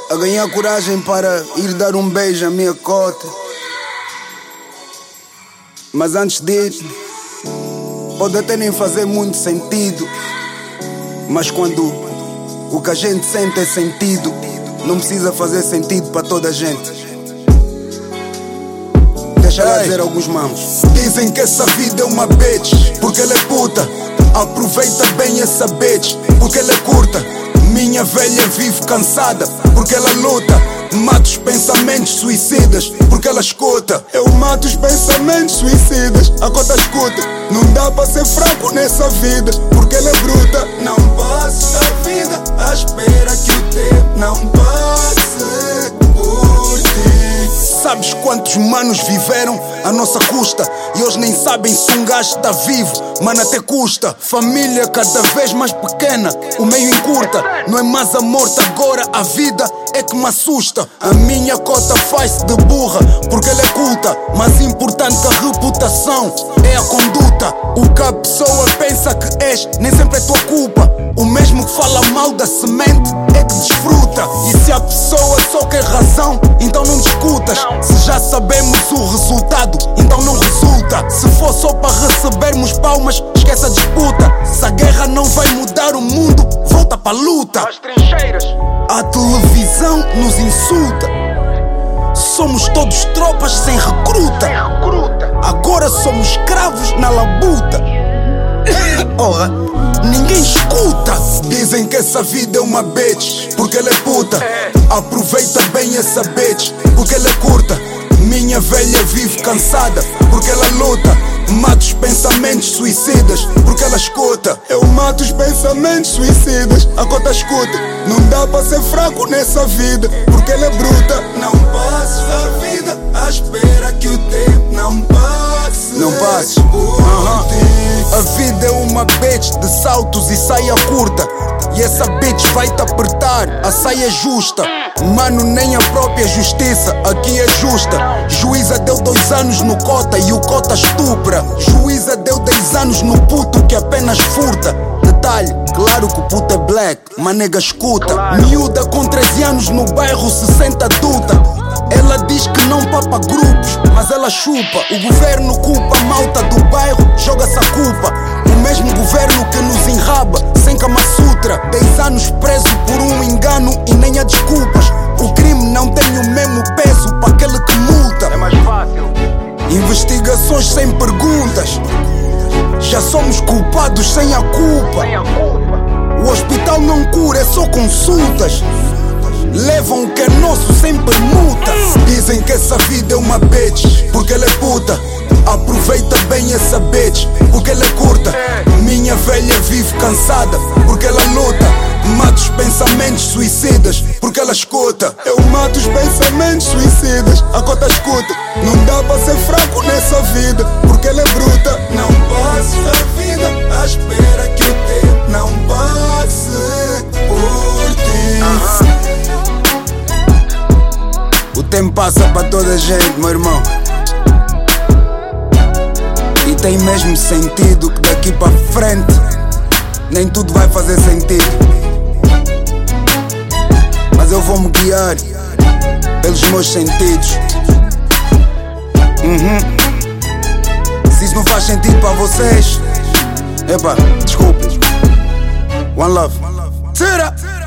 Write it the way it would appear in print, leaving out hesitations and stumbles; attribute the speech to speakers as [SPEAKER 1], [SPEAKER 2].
[SPEAKER 1] a ganhar coragem para ir dar um beijo à minha cota. Mas antes de ir, pode até nem fazer muito sentido, mas quando o que a gente sente é sentido, não precisa fazer sentido para toda a gente. Deixa eu dizer alguns mamos.
[SPEAKER 2] Dizem que essa vida é uma bitch, porque ela é puta. Aproveita bem essa bitch, porque ela é curta. Minha velha vive cansada, porque ela luta. Mato os pensamentos suicidas, porque ela escuta. Eu mato os pensamentos suicidas, a cota escuta. Não dá pra ser fraco nessa vida, porque ela é bruta. Não passe a vida à espera que o tempo não passe por ti. Sabes quantos manos viveram à nossa custa e hoje nem sabem se um gajo está vivo, mano, até custa. Família cada vez mais pequena, o meio encurta. Não é mais a morte agora, a vida é que me assusta. A minha cota faz-se de burra, porque ela é culta. Mais importante que a reputação é a conduta. O que a pessoa pensa que és, nem sempre é tua culpa. O mesmo que fala mal da semente é que desfruta. E se a pessoa só quer razão, então não discutas. Se já sabemos o resultado, então não resulta. Se for só para recebermos palmas, esquece a disputa. Se a guerra não vai mudar o mundo, volta para a luta.
[SPEAKER 3] As trincheiras.
[SPEAKER 2] A televisão nos insulta. Somos todos tropas sem recruta. Agora somos escravos na labuta. Ora, ninguém escuta. Dizem que essa vida é uma bitch, porque ela é puta. Aproveita bem essa bitch, porque ela é curta. Minha velha vive cansada, porque ela luta. Mato os pensamentos suicidas, porque ela escuta. Eu mato os pensamentos suicidas, a cota escuta. Não dá pra ser fraco nessa vida, porque ela é bruta. Não passes a vida à espera que o tempo não passe.
[SPEAKER 1] Não passes.
[SPEAKER 2] A vida é uma bitch de saltos e saia curta. E essa bitch vai te apertar, a saia justa. Mano, nem a própria justiça aqui é justa. Juíza deu 2 anos no cota e o cota estupra. Juíza deu 10 anos no puto que apenas furta. Detalhe, claro que o puto é black, mas nega escuta. Miúda com 13 anos no bairro se sente adulta. Ela diz que não papa grupos, mas ela chupa. O governo culpa a malta do bairro, joga-se a culpa. O mesmo governo que nos enraba, sem Kama Sutra. 10 anos preso por um engano e nem há desculpas. O crime não tem o mesmo peso para aquele que multa.
[SPEAKER 3] É mais fácil.
[SPEAKER 2] Investigações sem perguntas. Já somos culpados sem a culpa. O hospital não cura, é só consultas. Levam o que é nosso sem permuta. Dizem que essa vida é uma bitch, porque ela é puta. Aproveita bem essa bitch, porque ela é curta. Minha velha vive cansada, porque ela luta. Mato os pensamentos suicidas, porque ela escuta. Eu mato os pensamentos suicidas, a cota escuta. Não dá pra ser fraco nessa vida, porque ela é bruta. Não passes a vida à espera que o tempo não passe por ti.
[SPEAKER 1] O tempo passa para toda a gente, meu irmão. E tem mesmo sentido que daqui para frente nem tudo vai fazer sentido. Mas eu vou me guiar pelos meus sentidos. Se isso não faz sentido para vocês, epa, desculpem. One love.
[SPEAKER 2] Tira!